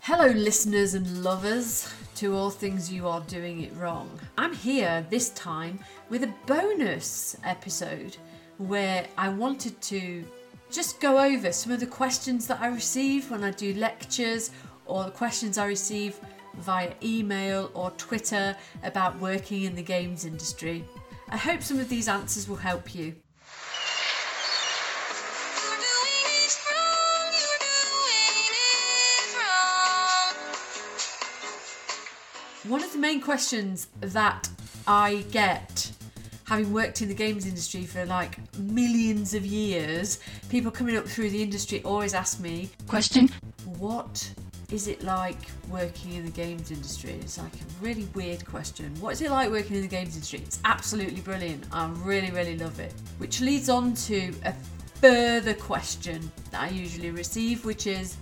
Hello, listeners and lovers to All Things You Are Doing It Wrong. I'm here this time with a bonus episode where I wanted to just go over some of the questions that I receive when I do lectures, or the questions I receive via email or Twitter about working in the games industry. I hope some of these answers will help you. One of the main questions that I get, having worked in the games industry for like millions of years, people coming up through the industry always ask me, what is it like working in the games industry? It's like a really weird question. What is it like working in the games industry? It's absolutely brilliant. I really love it. Which leads on to a further question that I usually receive, which is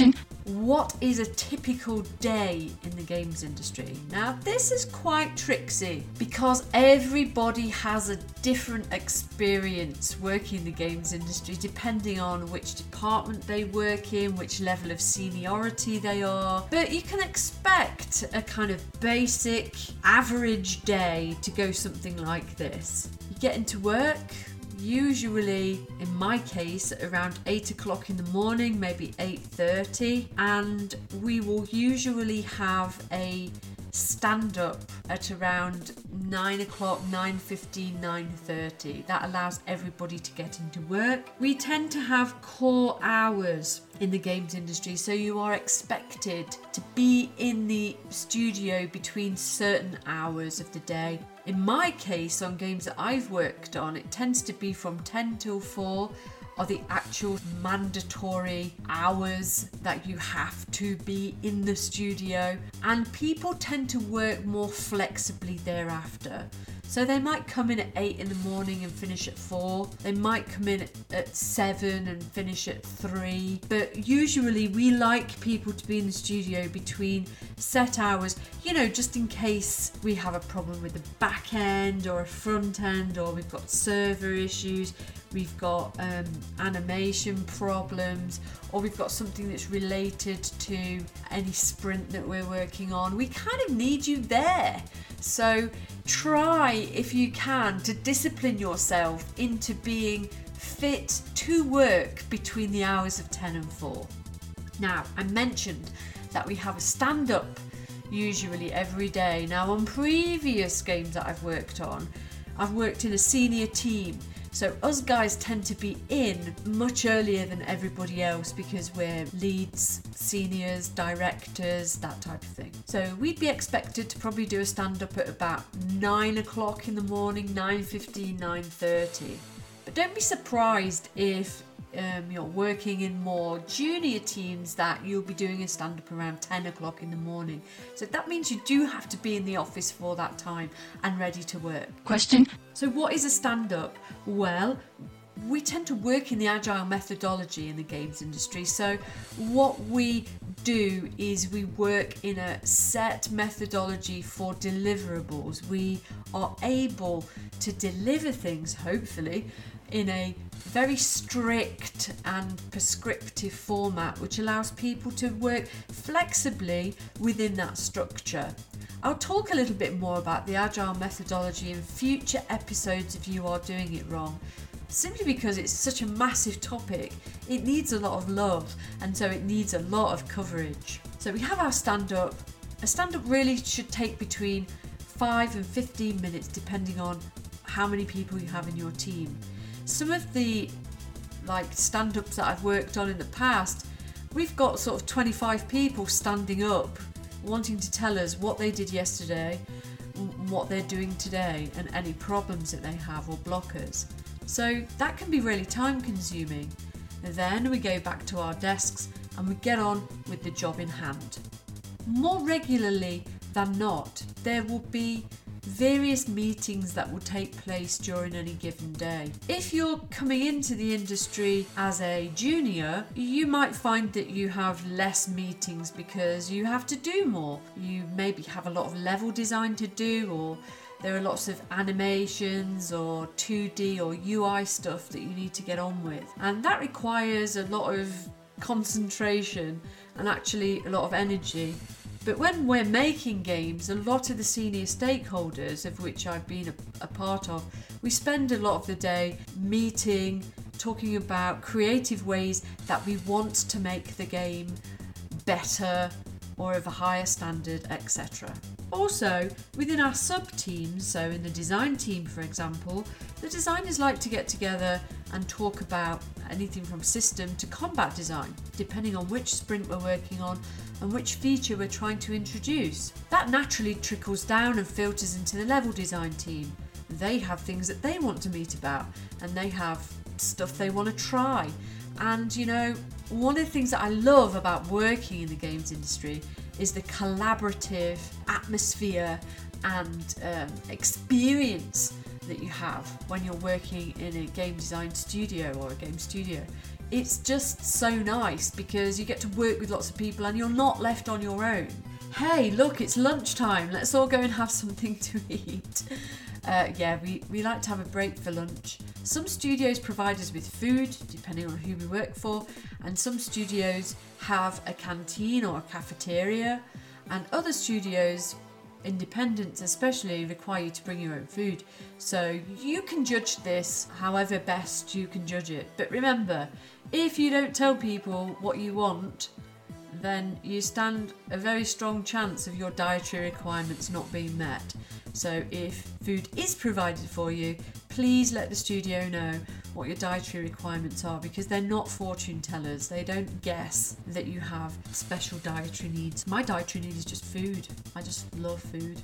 what is a typical day in the games industry? Now, this is quite tricksy because everybody has a different experience working in the games industry depending on which department they work in, which level of seniority they are. But you can expect a kind of basic average day to go something like this. You get into work, usually, in my case, around 8 o'clock in the morning, maybe 8:30, and we will usually have a stand-up at around 9 o'clock, 9:15, 9:30. That allows everybody to get into work. We tend to have core hours in the games industry, so you are expected to be in the studio between certain hours of the day. In my case, on games that I've worked on, it tends to be from 10 till 4 are the actual mandatory hours that you have to be in the studio, and people tend to work more flexibly thereafter. So they might come in at 8 in the morning and finish at 4. They might come in at 7 and finish at 3. But usually we like people to be in the studio between set hours, just in case we have a problem with the back end or a front end, or we've got server issues, we've got animation problems, or we've got something that's related to any sprint that we're working on. We kind of need you there. So try, if you can, to discipline yourself into being fit to work between the hours of 10 and 4. Now, I mentioned that we have a stand-up usually every day. Now, on previous games that I've worked on, I've worked in a senior team. So us guys tend to be in much earlier than everybody else because we're leads, seniors, directors, that type of thing. So we'd be expected to probably do a stand-up at about 9 o'clock in the morning, 9:15, 9:30. But don't be surprised if you're working in more junior teams that you'll be doing a stand-up around 10 o'clock in the morning. So that means you do have to be in the office for that time and ready to work. So what is a stand-up? Well, we tend to work in the agile methodology in the games industry. So what we do is we work in a set methodology for deliverables. We are able to deliver things, hopefully, in a very strict and prescriptive format, which allows people to work flexibly within that structure. I'll talk a little bit more about the agile methodology in future episodes if You Are Doing It Wrong, simply because it's such a massive topic. It needs a lot of love, and so it needs a lot of coverage. So we have our stand-up. A stand-up really should take between 5 and 15 minutes depending on how many people you have in your team. Some of the stand-ups that I've worked on in the past, we've got sort of 25 people standing up wanting to tell us what they did yesterday, what they're doing today, and any problems that they have or blockers. So that can be really time consuming. Then we go back to our desks and we get on with the job in hand. More regularly than not, there will be various meetings that will take place during any given day. If you're coming into the industry as a junior, you might find that you have less meetings because you have to do more. You maybe have a lot of level design to do, or there are lots of animations or 2D or UI stuff that you need to get on with, and that requires a lot of concentration and actually a lot of energy. But when we're making games, a lot of the senior stakeholders, of which I've been a part of, we spend a lot of the day meeting, talking about creative ways that we want to make the game better or of a higher standard, etc. Also, within our sub-teams, so in the design team for example, the designers like to get together and talk about anything from system to combat design, depending on which sprint we're working on and which feature we're trying to introduce. That naturally trickles down and filters into the level design team. They have things that they want to meet about, and they have stuff they want to try. And you know, one of the things that I love about working in the games industry is the collaborative atmosphere and experience that you have when you're working in a game design studio or a game studio. It's just so nice because you get to work with lots of people and you're not left on your own. Hey, look, it's lunchtime. Let's all go and have something to eat. We like to have a break for lunch. Some studios provide us with food, depending on who we work for, and some studios have a canteen or a cafeteria, and other studios, independents especially, require you to bring your own food. So you can judge this however best you can judge it. But remember, if you don't tell people what you want, then you stand a very strong chance of your dietary requirements not being met. So if food is provided for you, please let the studio know what your dietary requirements are, because they're not fortune tellers. They don't guess that you have special dietary needs. My dietary need is just food. I just love food.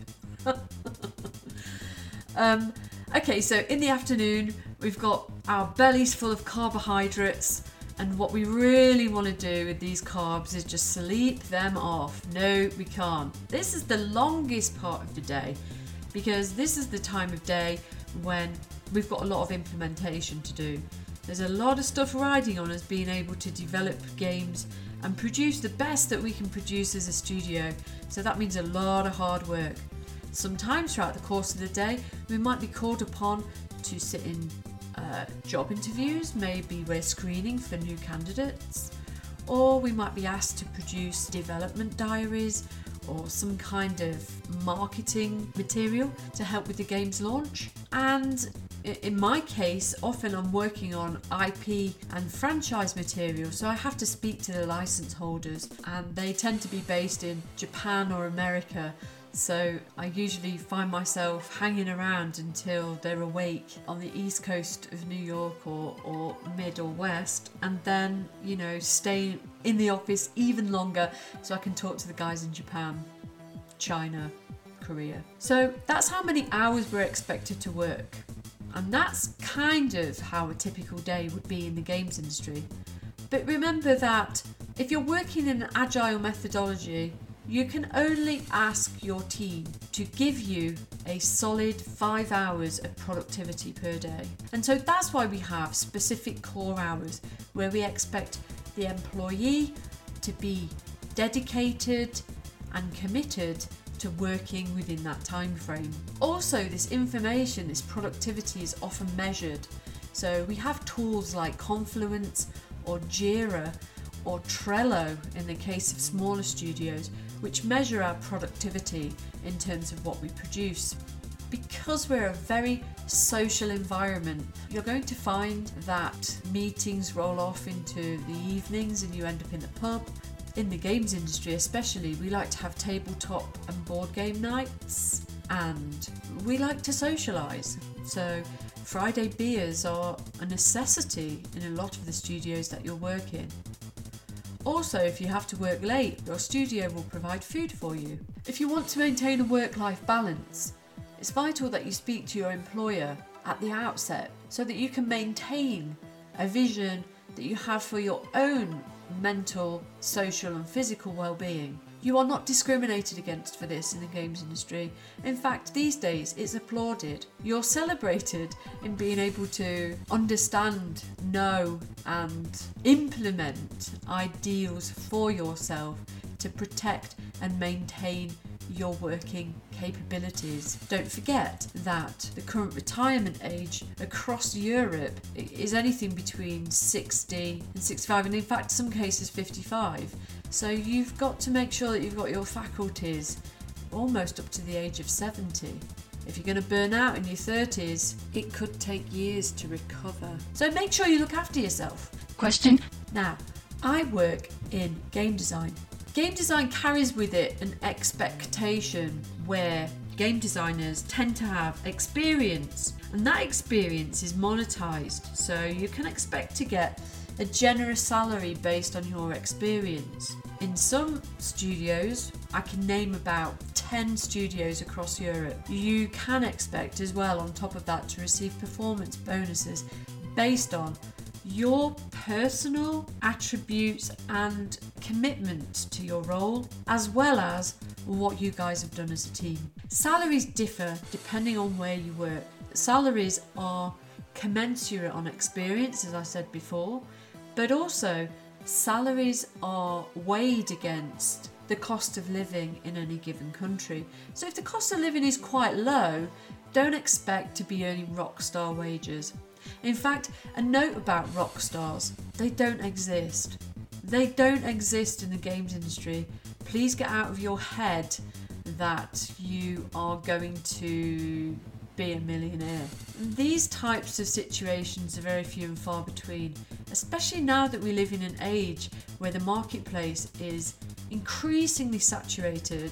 Okay, so in the afternoon, we've got our bellies full of carbohydrates. And what we really want to do with these carbs is just sleep them off. No, we can't. This is the longest part of the day, because this is the time of day when we've got a lot of implementation to do. There's a lot of stuff riding on us being able to develop games and produce the best that we can produce as a studio. So that means a lot of hard work. Sometimes throughout the course of the day, we might be called upon to sit in job interviews. Maybe we're screening for new candidates, or we might be asked to produce development diaries or some kind of marketing material to help with the game's launch. And in my case, often I'm working on IP and franchise material, so I have to speak to the license holders, and they tend to be based in Japan or America. So I usually find myself hanging around until they're awake on the east coast of New York or mid or west, and then, you know, stay in the office even longer so I can talk to the guys in Japan, China, Korea. So that's how many hours we're expected to work. And that's kind of how a typical day would be in the games industry. But remember that if you're working in an agile methodology, you can only ask your team to give you a solid 5 hours of productivity per day. And so that's why we have specific core hours where we expect the employee to be dedicated and committed to working within that time frame. Also, this information, this productivity is often measured. So we have tools like Confluence or Jira or Trello in the case of smaller studios, which measure our productivity in terms of what we produce. Because we're a very social environment, you're going to find that meetings roll off into the evenings and you end up in the pub. In the games industry especially, we like to have tabletop and board game nights, and we like to socialise. So Friday beers are a necessity in a lot of the studios that you're working. Also, if you have to work late, your studio will provide food for you. If you want to maintain a work-life balance, it's vital that you speak to your employer at the outset so that you can maintain a vision that you have for your own mental, social and physical well-being. You are not discriminated against for this in the games industry. In fact, these days it's applauded. You're celebrated in being able to understand, know and implement ideals for yourself to protect and maintain your working capabilities. Don't forget that the current retirement age across Europe is anything between 60 and 65, and in fact some cases 55. So you've got to make sure that you've got your faculties almost up to the age of 70. If you're going to burn out in your 30s, it could take years to recover. So make sure you look after yourself. Question. Now, I work in game design. Game design carries with it an expectation where game designers tend to have experience, and that experience is monetized. So you can expect to get a generous salary based on your experience. In some studios, I can name about 10 studios across Europe, you can expect as well on top of that to receive performance bonuses based on your personal attributes and commitment to your role, as well as what you guys have done as a team. Salaries differ depending on where you work. Salaries are commensurate on experience, as I said before, but also salaries are weighed against the cost of living in any given country. So if the cost of living is quite low, don't expect to be earning rock star wages. In fact, a note about rock stars, they don't exist. They don't exist in the games industry. Please get out of your head that you are going to be a millionaire. These types of situations are very few and far between, especially now that we live in an age where the marketplace is increasingly saturated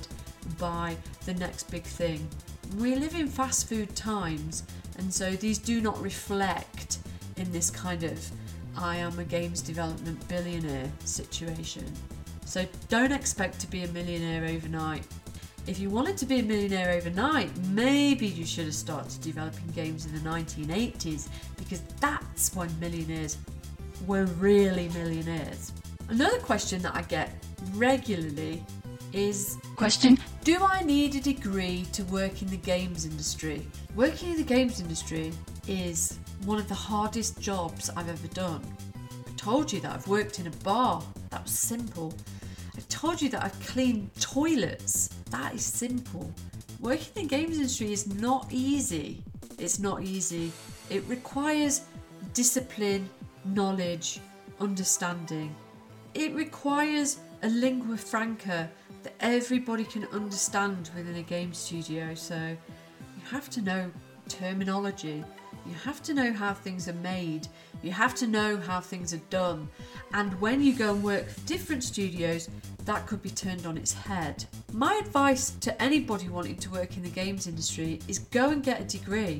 by the next big thing. We live in fast food times, and so these do not reflect in this kind of I am a games development billionaire situation. So don't expect to be a millionaire overnight. If you wanted to be a millionaire overnight, maybe you should have started developing games in the 1980s, because that's when millionaires were really millionaires. Another question that I get regularly is, question, do I need a degree to work in the games industry? Working in the games industry is one of the hardest jobs I've ever done. I told you that I've worked in a bar. That was simple. I told you that I've cleaned toilets. That is simple. Working in the games industry is not easy. It's not easy. It requires discipline, knowledge, understanding. It requires a lingua franca that everybody can understand within a game studio. So you have to know terminology. You have to know how things are made. You have to know how things are done. And when you go and work for different studios, that could be turned on its head. My advice to anybody wanting to work in the games industry is go and get a degree.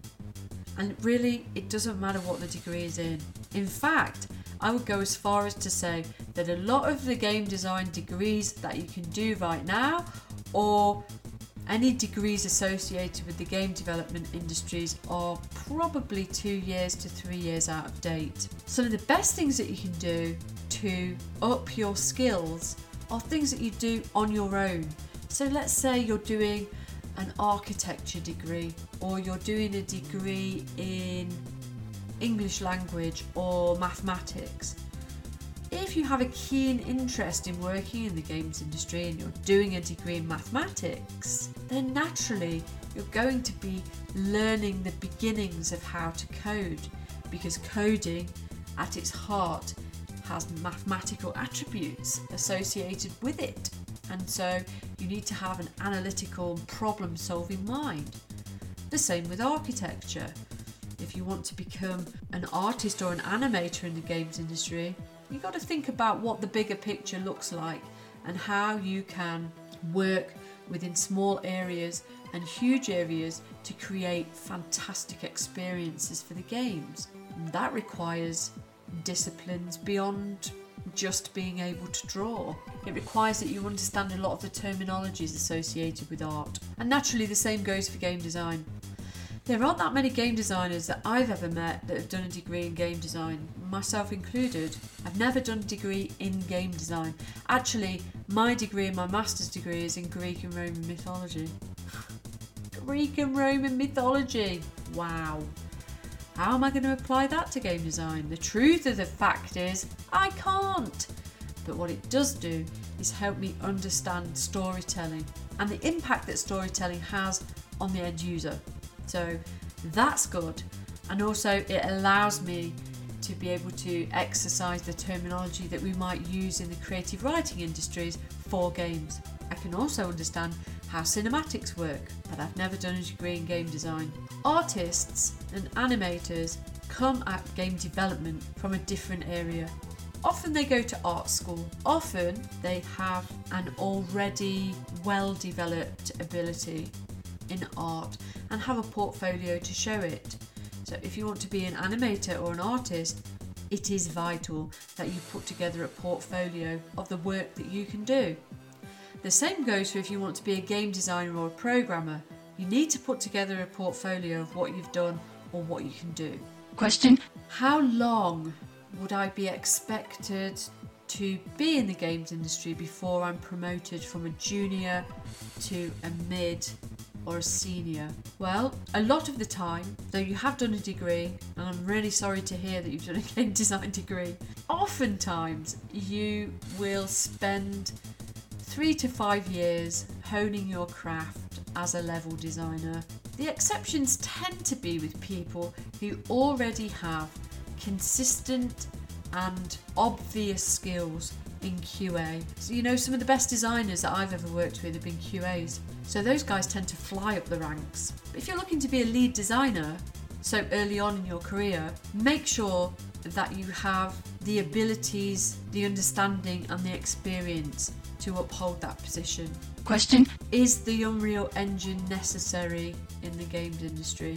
And really, it doesn't matter what the degree is in. In fact, I would go as far as to say that a lot of the game design degrees that you can do right now, or any degrees associated with the game development industries, are probably 2 years to 3 years out of date. Some of the best things that you can do to up your skills are things that you do on your own. So let's say you're doing an architecture degree, or you're doing a degree in English language or mathematics. If you have a keen interest in working in the games industry and you're doing a degree in mathematics, then naturally you're going to be learning the beginnings of how to code, because coding at its heart has mathematical attributes associated with it. And so you need to have an analytical, problem-solving mind. The same with architecture. If you want to become an artist or an animator in the games industry, you've got to think about what the bigger picture looks like and how you can work within small areas and huge areas to create fantastic experiences for the games. And that requires disciplines beyond just being able to draw. It requires that you understand a lot of the terminologies associated with art. And naturally the same goes for game design. There aren't that many game designers that I've ever met that have done a degree in game design, myself included. I've never done a degree in game design. Actually, my degree and my master's degree is in Greek and Roman mythology. Greek and Roman mythology! Wow. How am I going to apply that to game design? The truth of the fact is, I can't. But what it does do is help me understand storytelling and the impact that storytelling has on the end user. So that's good. And also it allows me to to be able to exercise the terminology that we might use in the creative writing industries for games. I can also understand how cinematics work, but I've never done a degree in game design. Artists and animators come at game development from a different area. Often they go to art school. Often they have an already well-developed ability in art and have a portfolio to show it. So if you want to be an animator or an artist, it is vital that you put together a portfolio of the work that you can do. The same goes for if you want to be a game designer or a programmer. You need to put together a portfolio of what you've done or what you can do. Question: how long would I be expected to be in the games industry before I'm promoted from a junior to a mid or a senior? Well, a lot of the time, though you have done a degree, and I'm really sorry to hear that you've done a game design degree, oftentimes you will spend 3 to 5 years honing your craft as a level designer. The exceptions tend to be with people who already have consistent and obvious skills in QA. So some of the best designers that I've ever worked with have been QAs. So those guys tend to fly up the ranks. But if you're looking to be a lead designer, so early on in your career, make sure that you have the abilities, the understanding and the experience to uphold that position. Question: is the Unreal Engine necessary in the games industry?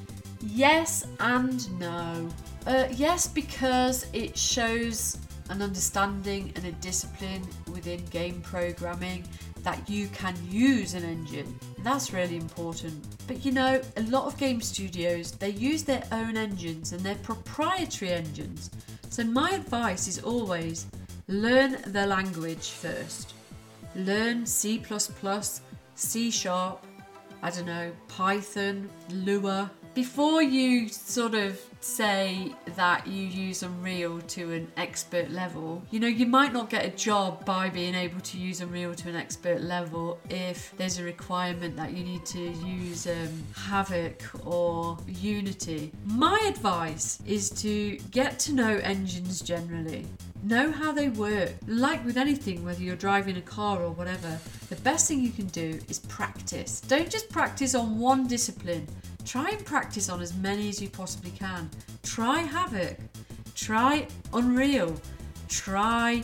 Yes and no. Yes, because it shows an understanding and a discipline within game programming that you can use an engine. That's really important. But a lot of game studios, they use their own engines and their proprietary engines. So my advice is always learn the language first. Learn C++, C#, Python, Lua, before you sort of say that you use Unreal to an expert level. You might not get a job by being able to use Unreal to an expert level if there's a requirement that you need to use Havok or Unity. My advice is to get to know engines generally. Know how they work. Like with anything, whether you're driving a car or whatever, the best thing you can do is practice. Don't just practice on one discipline. Try and practice on as many as you possibly can. Try Havok. Try Unreal. Try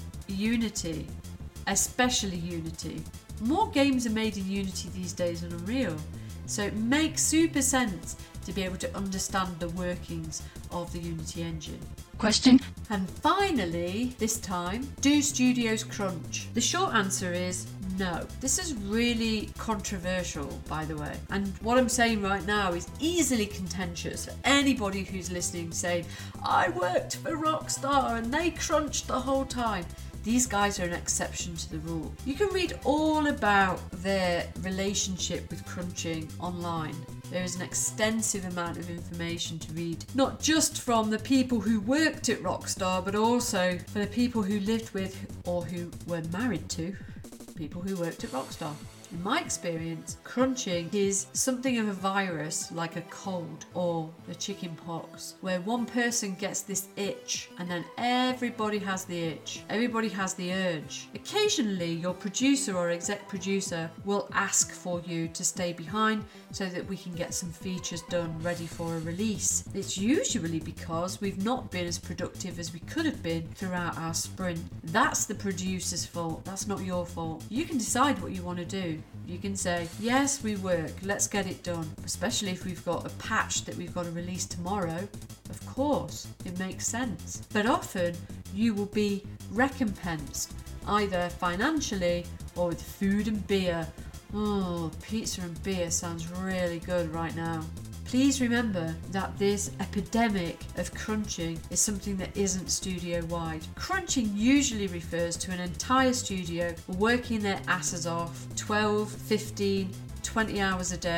Unity. Especially Unity. More games are made in Unity these days than Unreal. So it makes super sense to be able to understand the workings of the Unity engine. Question: and finally, this time, do studios crunch? The short answer is no. This is really controversial, by the way. And what I'm saying right now is easily contentious for anybody who's listening saying, I worked for Rockstar and they crunched the whole time. These guys are an exception to the rule. You can read all about their relationship with crunching online. There is an extensive amount of information to read, not just from the people who worked at Rockstar, but also for the people who lived with or who were married to people who worked at Rockstar. In my experience, crunching is something of a virus like a cold or the chicken pox, where one person gets this itch and then everybody has the itch. Everybody has the urge. Occasionally, your producer or exec producer will ask for you to stay behind so that we can get some features done ready for a release. It's usually because we've not been as productive as we could have been throughout our sprint. That's the producer's fault. That's not your fault. You can decide what you want to do. You can say, yes, we work, let's get it done. Especially if we've got a patch that we've got to release tomorrow. Of course, it makes sense. But often you will be recompensed either financially or with food and beer. Oh, pizza and beer sounds really good right now. Please remember that this epidemic of crunching is something that isn't studio-wide. Crunching usually refers to an entire studio working their asses off 12, 15, 20 hours a day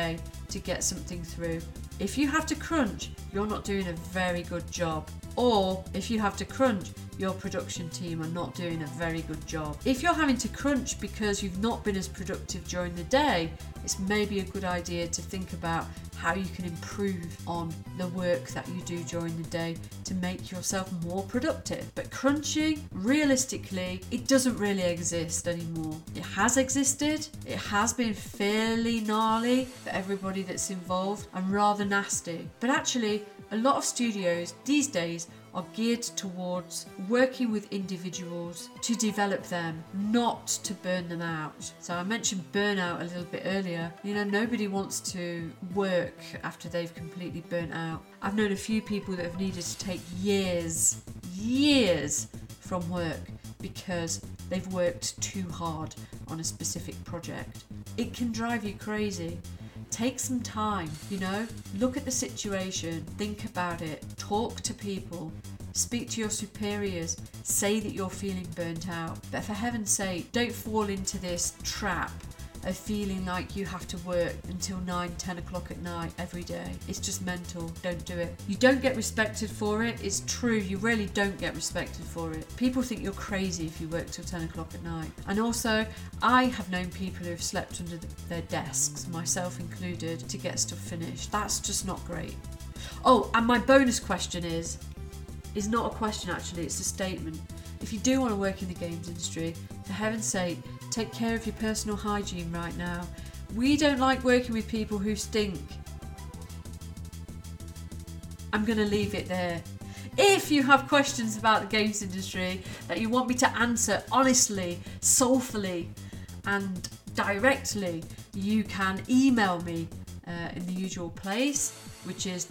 to get something through. If you have to crunch, you're not doing a very good job. Or if you have to crunch, your production team are not doing a very good job. If you're having to crunch because you've not been as productive during the day, it's maybe a good idea to think about how you can improve on the work that you do during the day to make yourself more productive. But crunching, realistically, it doesn't really exist anymore. It has existed, it has been fairly gnarly for everybody that's involved and rather nasty. But actually, a lot of studios these days are geared towards working with individuals to develop them, not to burn them out. So I mentioned burnout a little bit earlier. Nobody wants to work after they've completely burnt out. I've known a few people that have needed to take years from work because they've worked too hard on a specific project. It can drive you crazy. Take some time, look at the situation, think about it, talk to people, speak to your superiors, say that you're feeling burnt out. But for heaven's sake, don't fall into this trap of feeling like you have to work until 9-10 o'clock at night every day. It's just mental. Don't do it. You don't get respected for it. It's true, you really don't get respected for it. People think you're crazy if you work till 10 o'clock at night. And also, I have known people who have slept under their desks, myself included, to get stuff finished. That's just not great. Oh, and my bonus question is not a question actually, it's a statement. If you do want to work in the games industry, for heaven's sake, take care of your personal hygiene right now. We don't like working with people who stink. I'm going to leave it there. If you have questions about the games industry that you want me to answer honestly, soulfully and directly, you can email me in the usual place, which is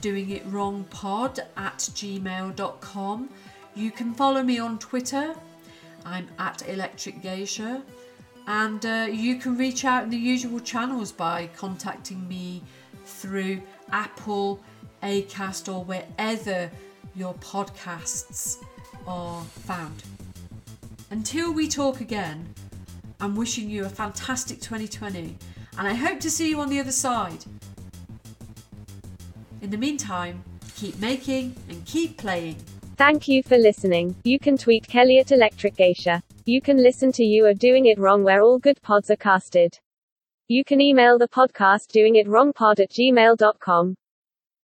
doingitwrongpod@gmail.com. You can follow me on Twitter. I'm @electricgeisha. And you can reach out in the usual channels by contacting me through Apple, Acast, or wherever your podcasts are found. Until we talk again, I'm wishing you a fantastic 2020, and I hope to see you on the other side. In the meantime, keep making and keep playing. Thank you for listening. You can tweet Kelly at Electric Geisha. You can listen to You Are Doing It Wrong where all good pods are casted. You can email the podcast doingitwrongpod@gmail.com.